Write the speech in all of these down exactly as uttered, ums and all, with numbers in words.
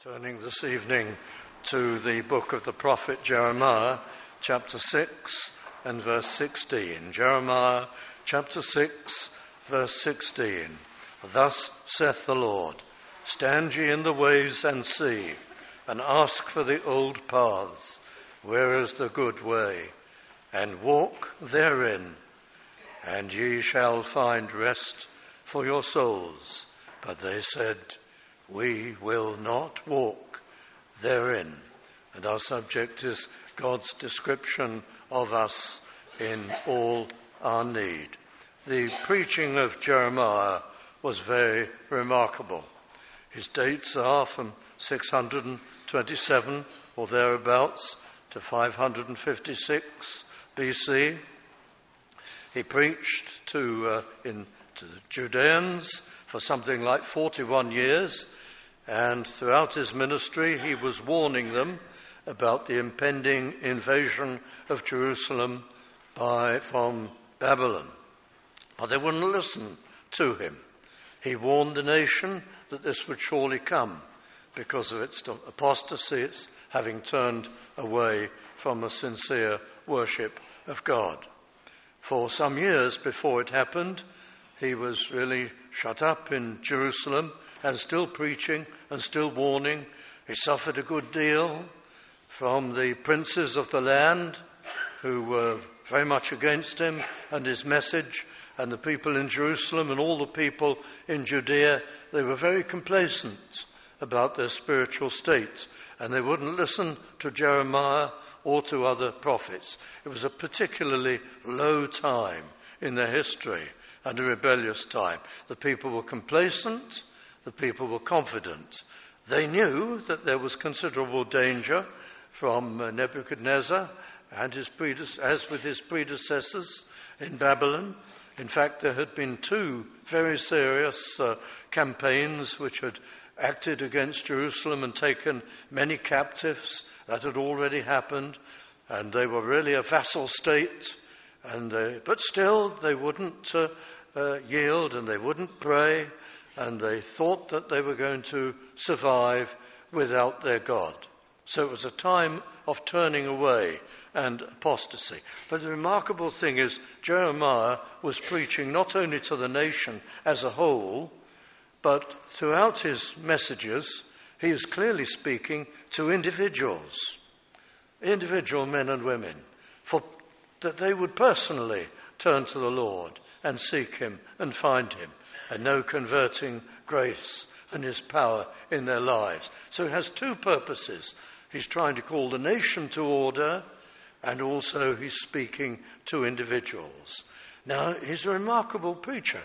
Turning this evening to the book of the prophet Jeremiah, chapter six and verse sixteen. Jeremiah, chapter six, verse sixteen. Thus saith the Lord, stand ye in the ways and see, and ask for the old paths, where is the good way, and walk therein, and ye shall find rest for your souls. But they said, we will not walk therein. And our subject is God's description of us in all our need. The preaching of Jeremiah was very remarkable. His dates are from six hundred twenty-seven or thereabouts to five hundred fifty-six B C. He preached to, uh, in, to the Judeans for something like forty-one years, and throughout his ministry he was warning them about the impending invasion of Jerusalem by, from Babylon. But they wouldn't listen to him. He warned the nation that this would surely come because of its apostasy, its having turned away from a sincere worship of God. For some years before it happened, he was really shut up in Jerusalem and still preaching and still warning. He suffered a good deal from the princes of the land who were very much against him and his message, and the people in Jerusalem and all the people in Judea, they were very complacent about their spiritual state, and they wouldn't listen to Jeremiah or to other prophets. It was a particularly low time in their history and a rebellious time. The people were complacent, the people were confident. They knew that there was considerable danger from uh, Nebuchadnezzar and his predece- as with his predecessors in Babylon. In fact, there had been two very serious uh, campaigns which had acted against Jerusalem and taken many captives. That had already happened, and they were really a vassal state. And they, but still, they wouldn't uh, uh, yield, and they wouldn't pray, and they thought that they were going to survive without their God. So it was a time of turning away and apostasy. But the remarkable thing is, Jeremiah was preaching not only to the nation as a whole, but throughout his messages, he is clearly speaking to individuals, individual men and women, for that they would personally turn to the Lord and seek him and find him and know converting grace and his power in their lives. So he has two purposes. He's trying to call the nation to order, and also he's speaking to individuals. Now, he's a remarkable preacher,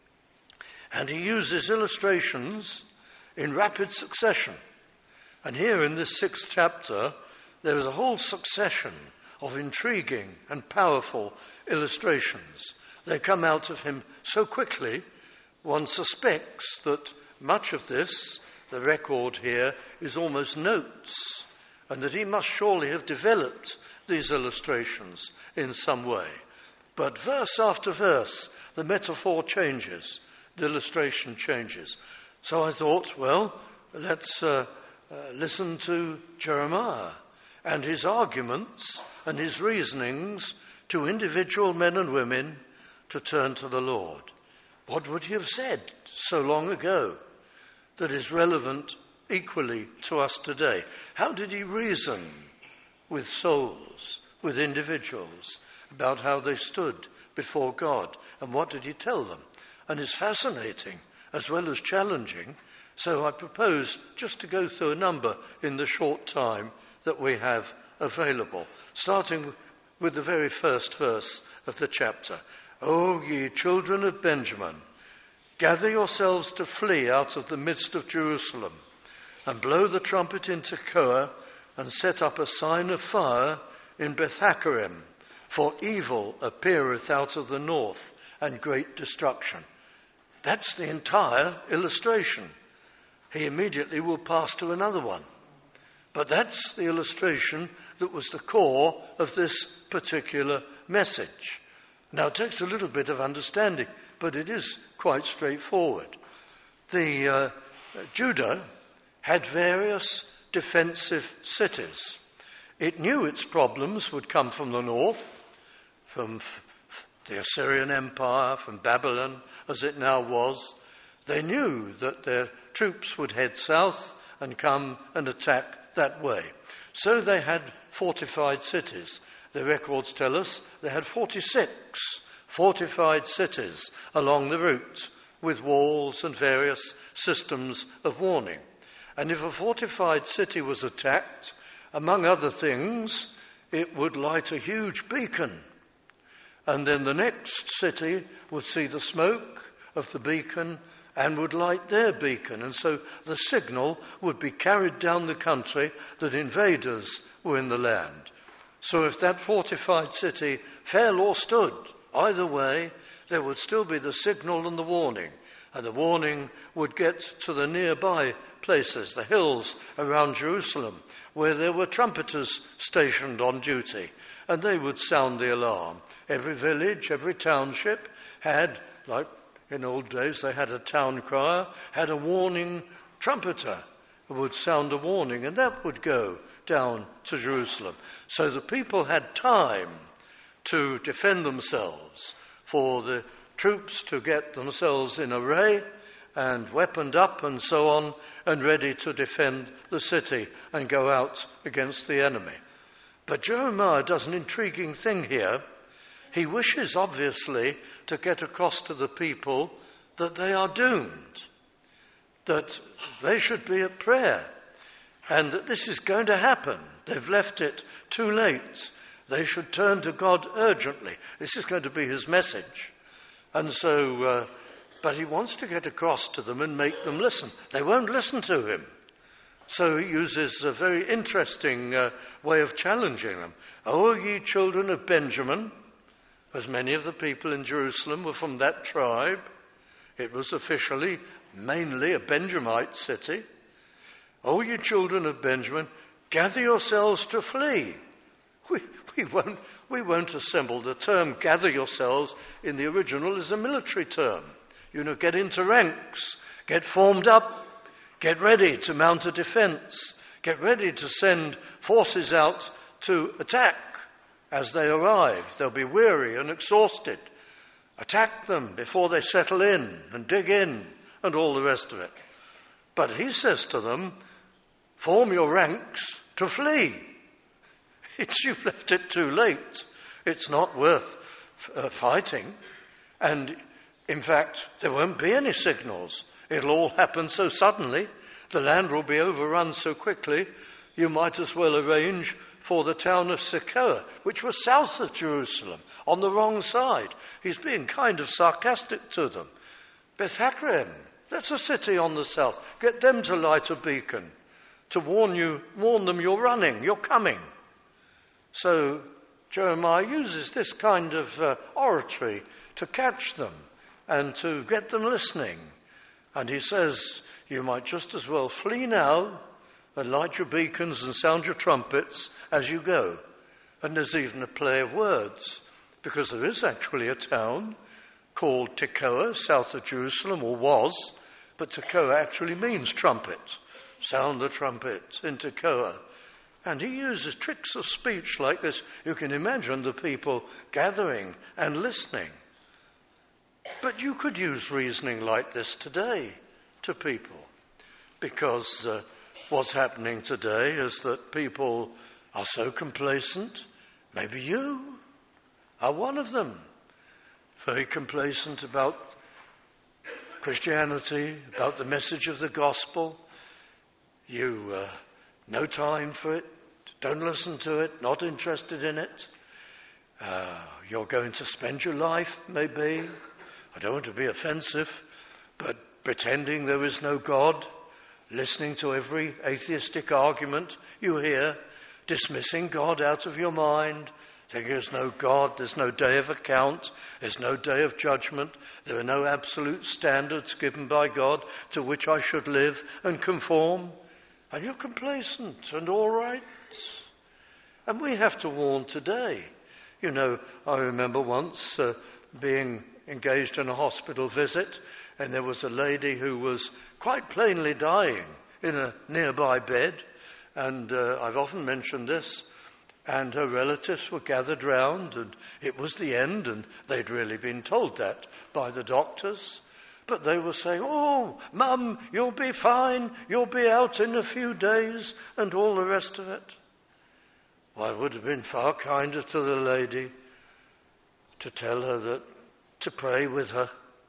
and he uses illustrations in rapid succession. And here in this sixth chapter, there is a whole succession of intriguing and powerful illustrations. They come out of him so quickly, one suspects that much of this, the record here, is almost notes, and that he must surely have developed these illustrations in some way. But verse after verse, the metaphor changes, the illustration changes. So I thought, well, let's uh, uh, listen to Jeremiah and his arguments and his reasonings to individual men and women to turn to the Lord. What would he have said so long ago that is relevant equally to us today? How did he reason with souls, with individuals, about how they stood before God? And what did he tell them? And it's fascinating as well as challenging. So I propose just to go through a number in the short time that we have available, starting with the very first verse of the chapter. O ye children of Benjamin, gather yourselves to flee out of the midst of Jerusalem, and blow the trumpet in Tekoa, and set up a sign of fire in Bethhaccerem, for evil appeareth out of the north, and great destruction. That's the entire illustration. He immediately will pass to another one. But that's the illustration that was the core of this particular message. Now, it takes a little bit of understanding, but it is quite straightforward. The uh, Judah had various defensive cities. It knew its problems would come from the north, from the Assyrian Empire, from Babylon, as it now was. They knew that their troops would head south and come and attack that way. So they had fortified cities. The records tell us they had forty-six fortified cities along the route with walls and various systems of warning. And if a fortified city was attacked, among other things, it would light a huge beacon. And then the next city would see the smoke of the beacon and would light their beacon. And so the signal would be carried down the country that invaders were in the land. So if that fortified city fell or stood, either way, there would still be the signal and the warning. And the warning would get to the nearby places, the hills around Jerusalem, where there were trumpeters stationed on duty, and they would sound the alarm. Every village, every township had, like in old days, they had a town crier, had a warning trumpeter who would sound a warning, and that would go down to Jerusalem. So the people had time to defend themselves, for the troops to get themselves in array and weaponed up and so on, and ready to defend the city and go out against the enemy. But Jeremiah does an intriguing thing here. He wishes, obviously, to get across to the people that they are doomed, that they should be at prayer, and that this is going to happen. They've left it too late. They should turn to God urgently. This is going to be his message. And so, uh, but he wants to get across to them and make them listen. They won't listen to him. So he uses a very interesting uh, way of challenging them. O ye children of Benjamin, as many of the people in Jerusalem were from that tribe. It was officially mainly a Benjamite city. O ye children of Benjamin, gather yourselves to flee. We, we won't We won't assemble. The term gather yourselves in the original is a military term. You know, get into ranks, get formed up, get ready to mount a defense, get ready to send forces out to attack as they arrive. They'll be weary and exhausted. Attack them before they settle in and dig in and all the rest of it. But he says to them, form your ranks to flee. It's, you've left it too late. It's not worth uh, fighting. And in fact, there won't be any signals. It'll all happen so suddenly. The land will be overrun so quickly. You might as well arrange for the town of Tekoa, which was south of Jerusalem, on the wrong side. He's being kind of sarcastic to them. Beth Hakkerem, that's a city on the south. Get them to light a beacon to warn you, warn them you're running, you're coming. So Jeremiah uses this kind of uh, oratory to catch them and to get them listening. And he says, you might just as well flee now and light your beacons and sound your trumpets as you go. And there's even a play of words, because there is actually a town called Tekoa, south of Jerusalem, or was, but Tekoa actually means trumpet. Sound the trumpet in Tekoa. And he uses tricks of speech like this. You can imagine the people gathering and listening. But you could use reasoning like this today to people, because uh, what's happening today is that people are so complacent. Maybe you are one of them. Very complacent about Christianity, about the message of the gospel. You uh, no time for it, don't listen to it, not interested in it. Uh, you're going to spend your life, maybe, I don't want to be offensive, but pretending there is no God, listening to every atheistic argument you hear, dismissing God out of your mind, thinking there's no God, there's no day of account, there's no day of judgment, there are no absolute standards given by God to which I should live and conform. And you're complacent and all right. And we have to warn today. You know, I remember once uh, being engaged in a hospital visit, and there was a lady who was quite plainly dying in a nearby bed, and uh, I've often mentioned this, and her relatives were gathered round, and it was the end, and they'd really been told that by the doctors. But they were saying, "Oh, Mum, you'll be fine, you'll be out in a few days," and all the rest of it. Well, it would have been far kinder to the lady to tell her that, to pray with her,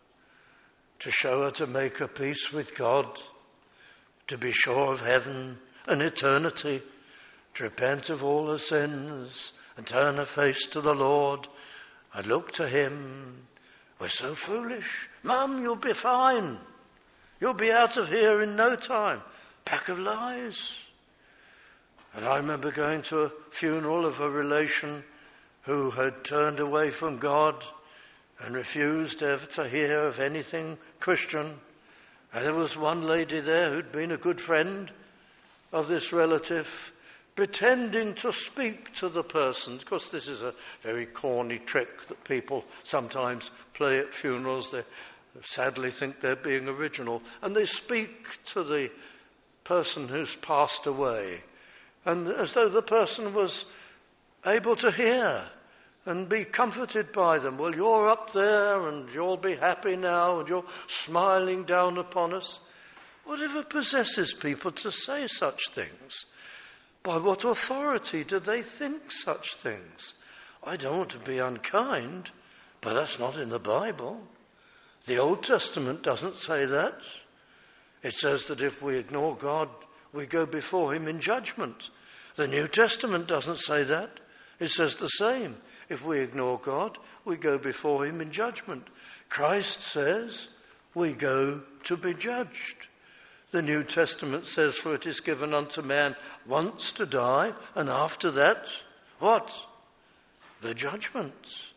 to show her to make her peace with God, to be sure of heaven and eternity, to repent of all her sins and turn her face to the Lord and look to him. We're so foolish. Mum, you'll be fine. You'll be out of here in no time. Pack of lies. And I remember going to a funeral of a relation who had turned away from God and refused ever to hear of anything Christian. And there was one lady there who'd been a good friend of this relative, pretending to speak to the person. Of course, this is a very corny trick that people sometimes play at funerals. They sadly think they're being original. And they speak to the person who's passed away, and as though the person was able to hear and be comforted by them. Well, you're up there and you'll be happy now and you're smiling down upon us. Whatever possesses people to say such things? By what authority do they think such things? I don't want to be unkind, but that's not in the Bible. The Old Testament doesn't say that. It says that if we ignore God, we go before him in judgment. The New Testament doesn't say that. It says the same. If we ignore God, we go before him in judgment. Christ says we go to be judged. The New Testament says, "For it is given unto man once to die, and after that, what? The judgment."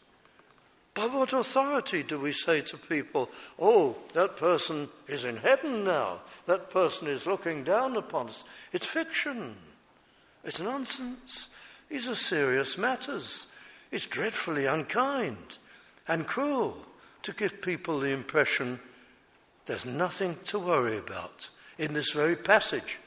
By what authority do we say to people, "Oh, that person is in heaven now. That person is looking down upon us"? It's fiction. It's nonsense. These are serious matters. It's dreadfully unkind and cruel to give people the impression there's nothing to worry about. In this very passage,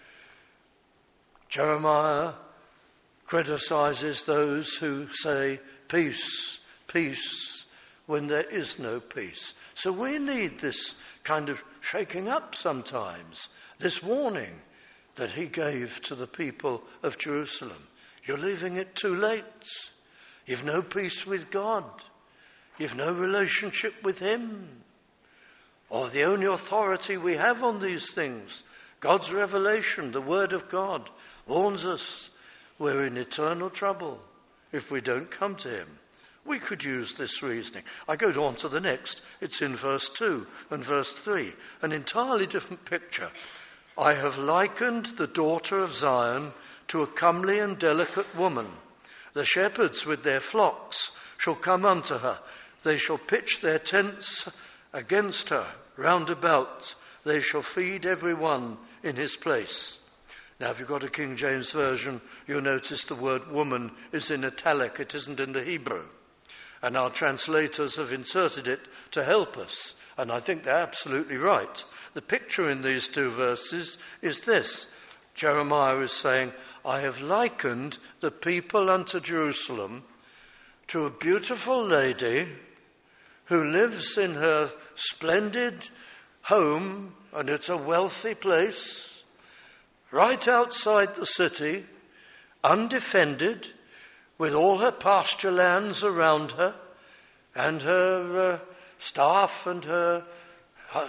Jeremiah criticizes those who say peace, peace, when there is no peace. So we need this kind of shaking up sometimes, this warning that he gave to the people of Jerusalem. You're leaving it too late. You've no peace with God. You've no relationship with him. Or the only authority we have on these things, God's revelation, the Word of God, warns us we're in eternal trouble if we don't come to him. We could use this reasoning. I go on to the next. It's in verse two and verse three. An entirely different picture. "I have likened the daughter of Zion to a comely and delicate woman. The shepherds with their flocks shall come unto her. They shall pitch their tents against her round about. They shall feed every one in his place." Now, if you've got a King James Version, you'll notice the word woman is in italic. It isn't in the Hebrew. And our translators have inserted it to help us. And I think they're absolutely right. The picture in these two verses is this. Jeremiah is saying, "I have likened the people unto Jerusalem to a beautiful lady who lives in her splendid home, and it's a wealthy place, right outside the city, undefended, with all her pasture lands around her, and her uh, staff and her uh,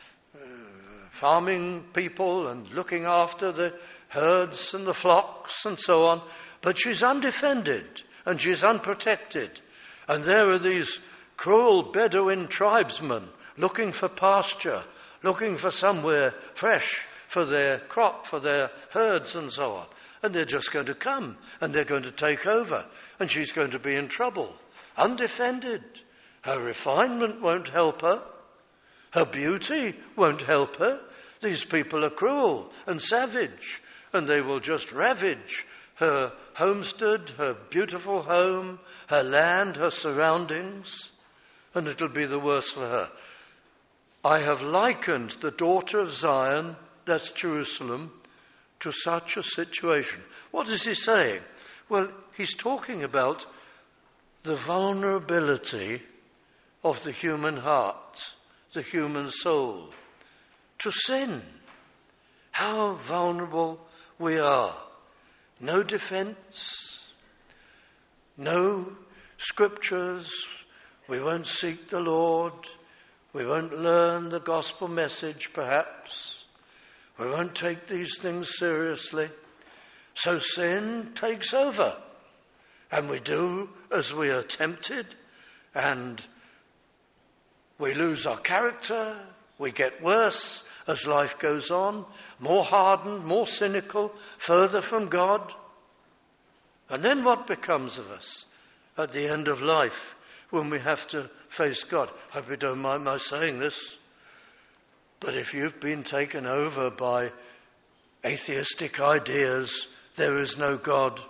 farming people, and looking after the herds and the flocks and so on. But she's undefended, and she's unprotected. And there are these cruel Bedouin tribesmen looking for pasture, looking for somewhere fresh for their crop, for their herds and so on. And they're just going to come, and they're going to take over, and she's going to be in trouble. Undefended. Her refinement won't help her. Her beauty won't help her. These people are cruel and savage, and they will just ravage her homestead, her beautiful home, her land, her surroundings, and it'll be the worse for her. I have likened the daughter of Zion, that's Jerusalem, to such a situation. What is he saying? Well, he's talking about the vulnerability of the human heart, the human soul, to sin. How vulnerable we are. No defense, no scriptures. We won't seek the Lord. We won't learn the gospel message, perhaps. We won't take these things seriously. So sin takes over. And we do as we are tempted. And we lose our character. We get worse as life goes on. More hardened, more cynical, further from God. And then what becomes of us at the end of life when we have to face God? I hope you don't mind my saying this. But if you've been taken over by atheistic ideas, there is no God.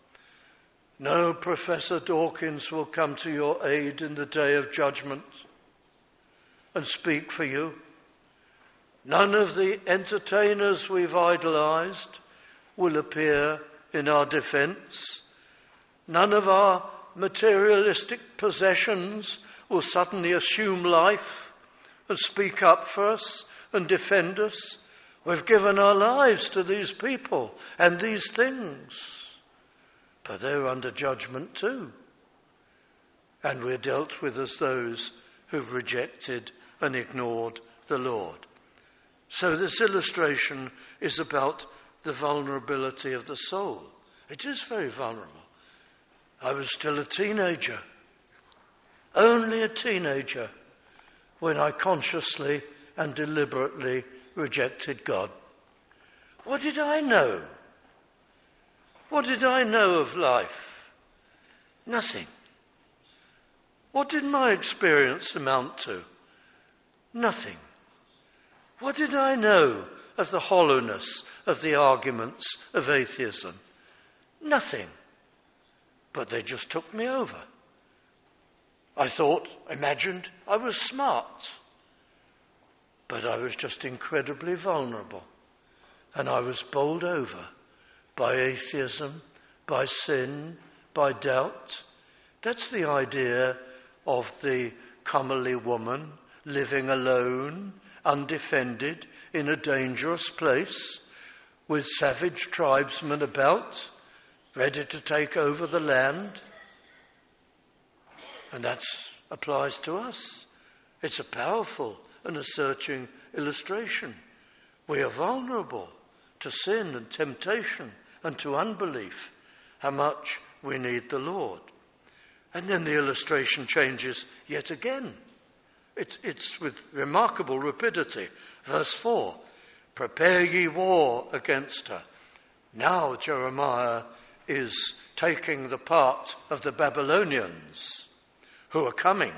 No Professor Dawkins will come to your aid in the day of judgment and speak for you. None of the entertainers we've idolized will appear in our defense. None of our materialistic possessions will suddenly assume life and speak up for us and defend us. We've given our lives to these people and these things. But they're under judgment too. And we're dealt with as those who've rejected and ignored the Lord. So this illustration is about the vulnerability of the soul. It is very vulnerable. I was still a teenager, only a teenager, when I consciously and deliberately rejected God. What did I know? What did I know of life? Nothing. What did my experience amount to? Nothing. What did I know of the hollowness of the arguments of atheism? Nothing. But they just took me over. I thought, imagined, I was smart. But I was just incredibly vulnerable. And I was bowled over by atheism, by sin, by doubt. That's the idea of the comely woman living alone, undefended, in a dangerous place, with savage tribesmen about, ready to take over the land. And that applies to us. It's a powerful and a searching illustration. We are vulnerable to sin and temptation and to unbelief. How much we need the Lord. And then the illustration changes yet again. It's, it's with remarkable rapidity. Verse four, prepare ye war against her. Now Jeremiah is taking the part of the Babylonians who are coming.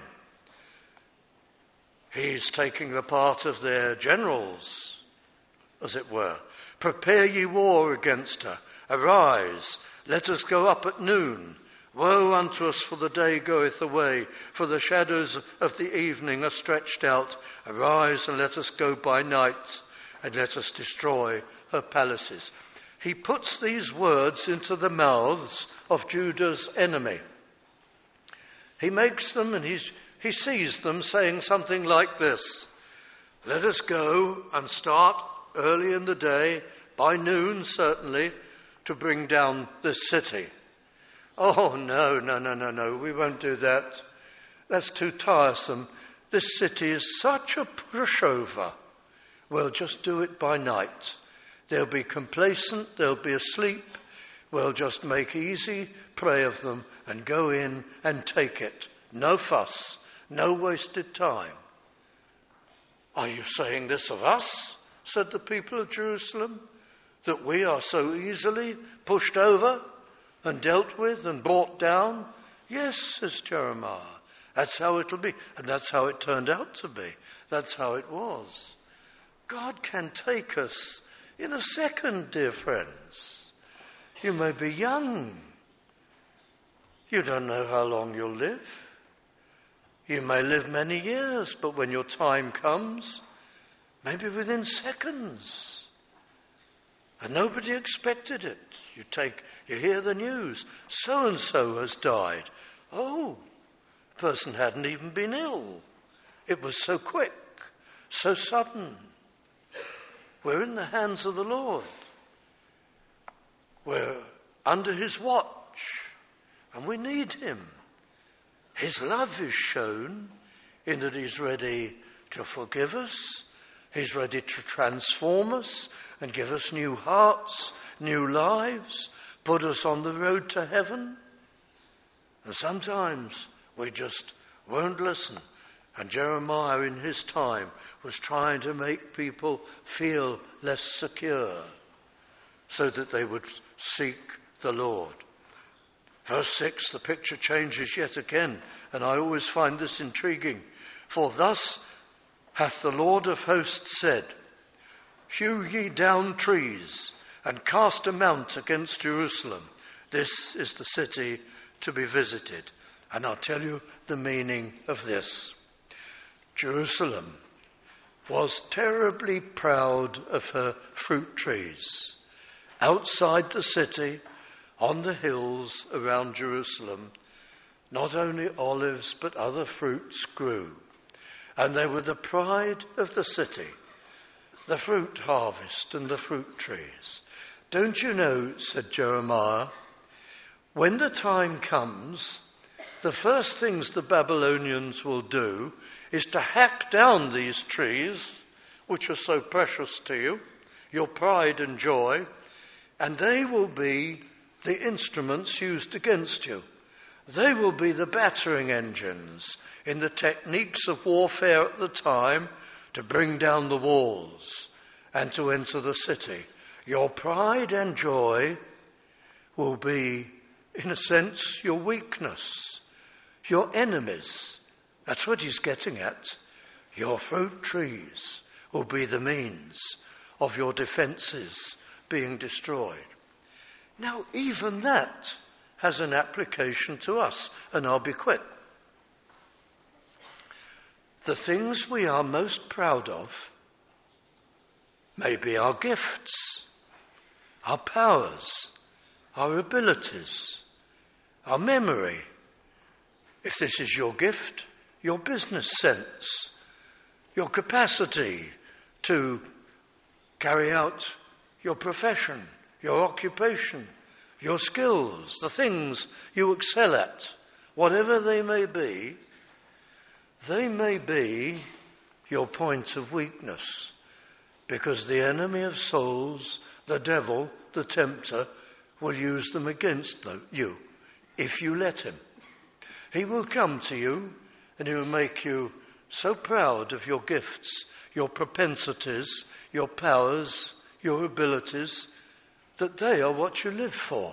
He's taking the part of their generals, as it were. Prepare ye war against her. Arise, let us go up at noon. Woe unto us, for the day goeth away, for the shadows of the evening are stretched out. Arise, and let us go by night, and let us destroy her palaces. He puts these words into the mouths of Judah's enemy. He makes them, and he's, he sees them saying something like this. Let us go and start early in the day, by noon certainly, to bring down this city. Oh, no, no, no, no, no, we won't do that. That's too tiresome. This city is such a pushover. We'll just do it by night. They'll be complacent, they'll be asleep. We'll just make easy prey of them and go in and take it. No fuss, no wasted time. Are you saying this of us? Said the people of Jerusalem, that we are so easily pushed over and dealt with and brought down? Yes, says Jeremiah. That's how it'll be. And that's how it turned out to be. That's how it was. God can take us in a second, dear friends. You may be young. You don't know how long you'll live. You may live many years, but when your time comes, maybe within seconds, And nobody expected it. You take, you hear the news. So-and-so has died. Oh, the person hadn't even been ill. It was so quick, so sudden. We're in the hands of the Lord. We're under his watch, and we need him. His love is shown in that he's ready to forgive us. He's ready to transform us and give us new hearts, new lives, put us on the road to heaven. And sometimes we just won't listen. And Jeremiah in his time was trying to make people feel less secure so that they would seek the Lord. Verse six, the picture changes yet again, and I always find this intriguing. For thus hath the Lord of hosts said, hew ye down trees, and cast a mount against Jerusalem. This is the city to be visited. And I'll tell you the meaning of this. Jerusalem was terribly proud of her fruit trees. Outside the city, on the hills around Jerusalem, not only olives but other fruits grew. And they were the pride of the city, the fruit harvest and the fruit trees. Don't you know, said Jeremiah, when the time comes, the first things the Babylonians will do is to hack down these trees, which are so precious to you, your pride and joy, and they will be the instruments used against you. They will be the battering engines in the techniques of warfare at the time to bring down the walls and to enter the city. Your pride and joy will be, in a sense, your weakness, your enemies. That's what he's getting at. Your fruit trees will be the means of your defences being destroyed. Now, even that has an application to us, and I'll be quick. The things we are most proud of may be our gifts, our powers, our abilities, our memory. If this is your gift, your business sense, your capacity to carry out your profession, your occupation, your skills, the things you excel at, whatever they may be, they may be your point of weakness, because the enemy of souls, the devil, the tempter, will use them against you if you let him. He will come to you and he will make you so proud of your gifts, your propensities, your powers, your abilities, that they are what you live for.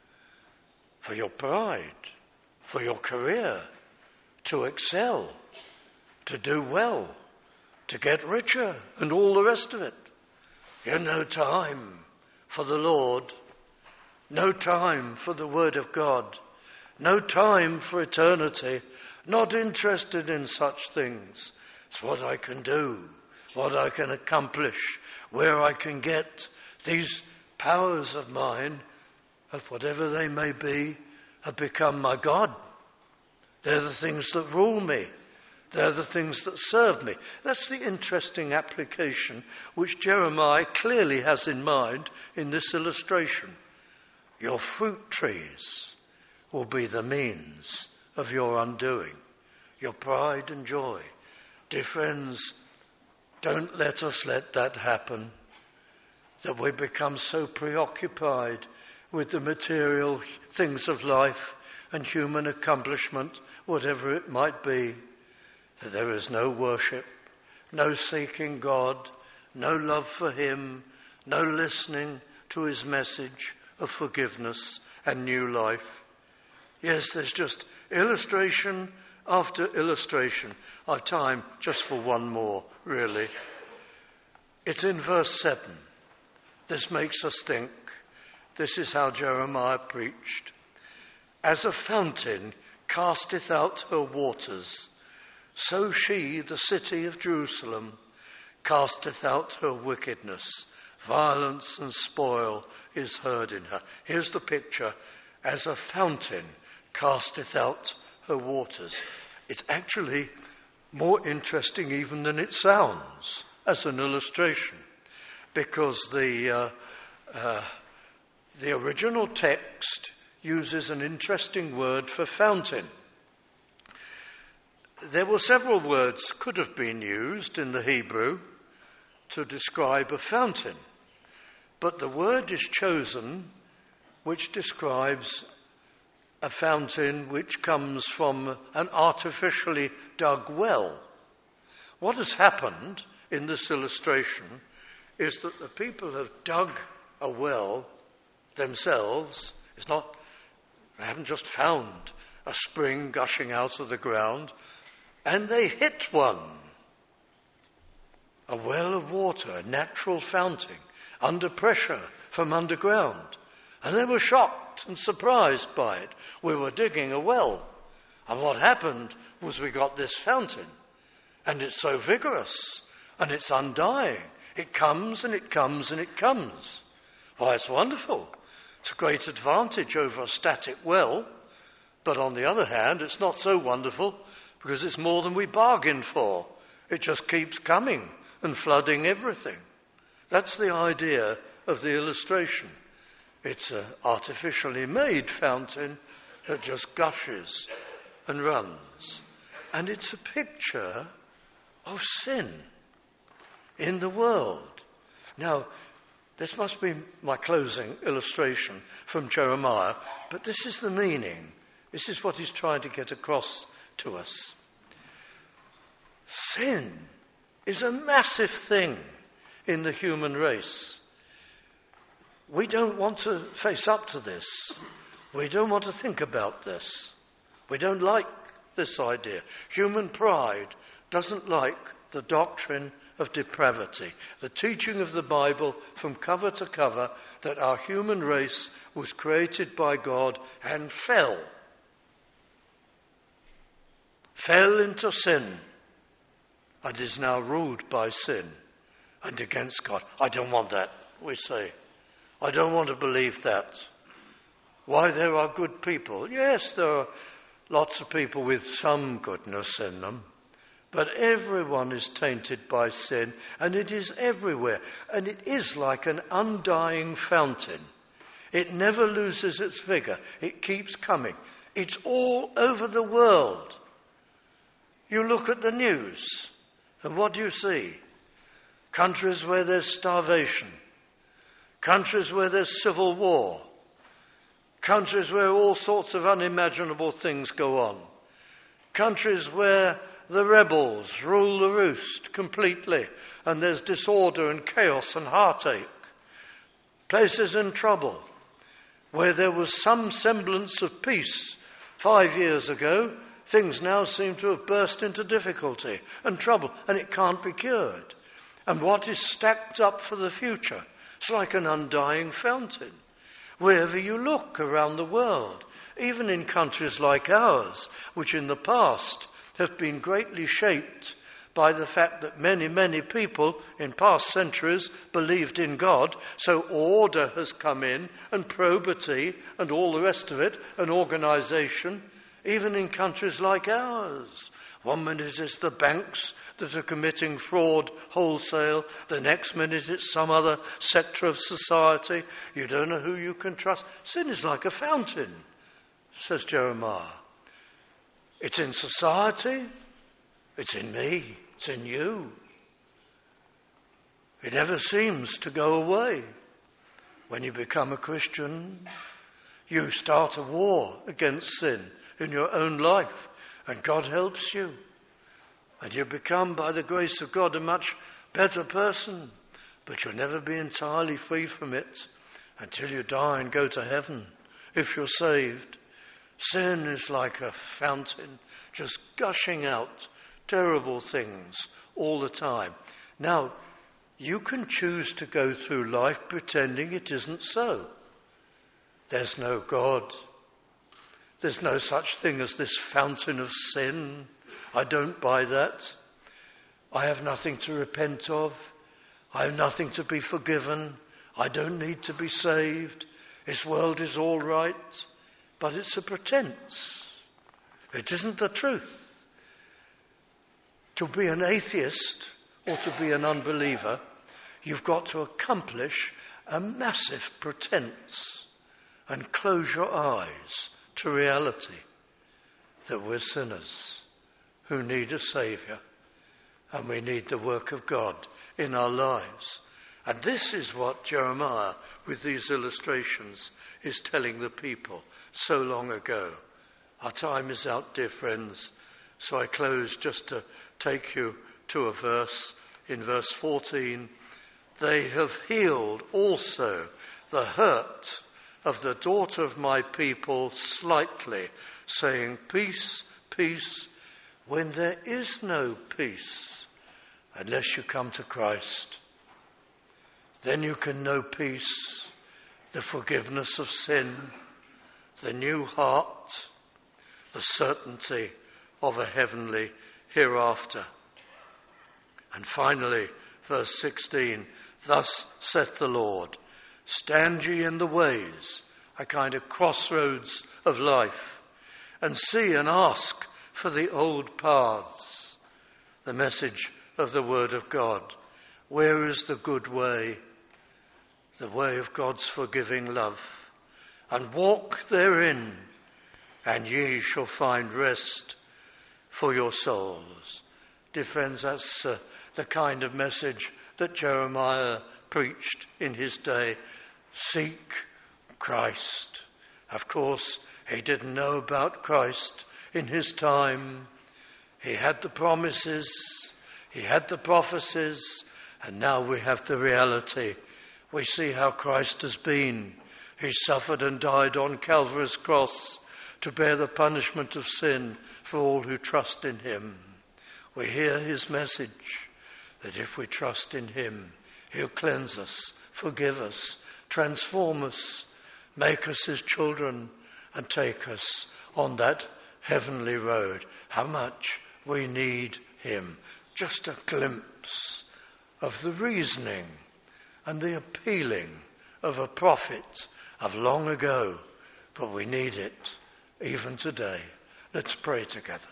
For your pride, for your career, to excel, to do well, to get richer, and all the rest of it. You have no time for the Lord, no time for the Word of God, no time for eternity, not interested in such things. It's what I can do, what I can accomplish, where I can get these powers of mine, of whatever they may be, have become my God. They're the things that rule me. They're the things that serve me. That's the interesting application which Jeremiah clearly has in mind in this illustration. Your fruit trees will be the means of your undoing, your pride and joy. Dear friends, don't let us let that happen, that we become so preoccupied with the material things of life and human accomplishment, whatever it might be, that there is no worship, no seeking God, no love for him, no listening to his message of forgiveness and new life. Yes, there's just illustration after illustration. I've time just for one more, really. It's in verse seven. This makes us think. This is how Jeremiah preached. As a fountain casteth out her waters, so she, the city of Jerusalem, casteth out her wickedness. Violence and spoil is heard in her. Here's the picture. As a fountain casteth out her waters. It's actually more interesting even than it sounds as an illustration, because the uh, uh, the original text uses an interesting word for fountain. There were several words could have been used in the Hebrew to describe a fountain, but the word is chosen which describes a fountain which comes from an artificially dug well. What has happened in this illustration is that the people have dug a well themselves. It's not, they haven't just found a spring gushing out of the ground, and they hit one. A well of water, a natural fountain, under pressure from underground. And they were shocked and surprised by it. We were digging a well, and what happened was we got this fountain, and it's so vigorous, and it's undying. It comes and it comes and it comes. Why, it's wonderful. It's a great advantage over a static well, but on the other hand, it's not so wonderful because it's more than we bargained for. It just keeps coming and flooding everything. That's the idea of the illustration. It's an artificially made fountain that just gushes and runs. And it's a picture of sin in the world. Now, this must be my closing illustration from Jeremiah, but this is the meaning. This is what he's trying to get across to us. Sin is a massive thing in the human race. We don't want to face up to this. We don't want to think about this. We don't like this idea. Human pride doesn't like the doctrine of depravity, the teaching of the Bible from cover to cover that our human race was created by God and fell. Fell into sin and is now ruled by sin and against God. I don't want that, we say. I don't want to believe that. Why, there are good people. Yes, there are lots of people with some goodness in them. But everyone is tainted by sin, and it is everywhere. And it is like an undying fountain. It never loses its vigor. It keeps coming. It's all over the world. You look at the news, and what do you see? Countries where there's starvation. Countries where there's civil war. Countries where all sorts of unimaginable things go on. Countries where the rebels rule the roost completely, and there's disorder and chaos and heartache. Places in trouble, where there was some semblance of peace five years ago, things now seem to have burst into difficulty and trouble, and it can't be cured. And what is stacked up for the future? It's like an undying fountain. Wherever you look around the world, even in countries like ours, which in the past have been greatly shaped by the fact that many, many people in past centuries believed in God, so order has come in, and probity, and all the rest of it, and organisation, even in countries like ours. One minute it's the banks that are committing fraud wholesale, the next minute it's some other sector of society. You don't know who you can trust. Sin is like a fountain, says Jeremiah. It's in society, it's in me, it's in you. It never seems to go away. When you become a Christian, you start a war against sin in your own life, and God helps you. And you become, by the grace of God, a much better person. But you'll never be entirely free from it until you die and go to heaven, if you're saved. Sin is like a fountain, just gushing out terrible things all the time. Now, you can choose to go through life pretending it isn't so. There's no God. There's no such thing as this fountain of sin. I don't buy that. I have nothing to repent of. I have nothing to be forgiven. I don't need to be saved. This world is all right. But it's a pretense. It isn't the truth. To be an atheist or to be an unbeliever, you've got to accomplish a massive pretense and close your eyes to reality that we're sinners who need a Saviour and we need the work of God in our lives. And this is what Jeremiah, with these illustrations, is telling the people so long ago. Our time is out, dear friends, so I close just to take you to a verse. In verse fourteen, they have healed also the hurt of the daughter of my people slightly, saying, peace, peace, when there is no peace unless you come to Christ. Then you can know peace, the forgiveness of sin, the new heart, the certainty of a heavenly hereafter. And finally, verse sixteen, thus saith the Lord, stand ye in the ways, a kind of crossroads of life, and see and ask for the old paths, the message of the word of God. Where is the good way, the way of God's forgiving love? And walk therein, and ye shall find rest for your souls. Dear friends, that's uh, the kind of message that Jeremiah preached in his day. Seek Christ. Of course, he didn't know about Christ in his time. He had the promises, he had the prophecies, and now we have the reality. We see how Christ has been. He suffered and died on Calvary's cross to bear the punishment of sin for all who trust in him. We hear his message that if we trust in him, he'll cleanse us, forgive us, transform us, make us his children, and take us on that heavenly road. How much we need him. Just a glimpse of the reasoning and the appealing of a prophet of long ago, but we need it even today. Let's pray together.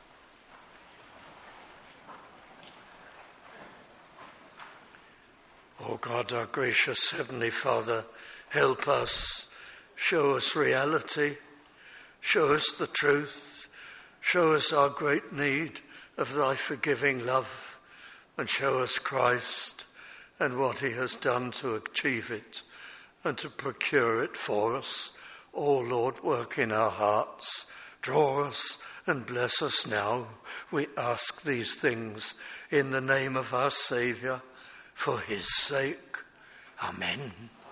Oh God, our gracious Heavenly Father, help us, show us reality, show us the truth, show us our great need of thy forgiving love, and show us Christ and what he has done to achieve it and to procure it for us. Oh Lord, work in our hearts, draw us and bless us now. We ask these things in the name of our Saviour, for his sake. Amen.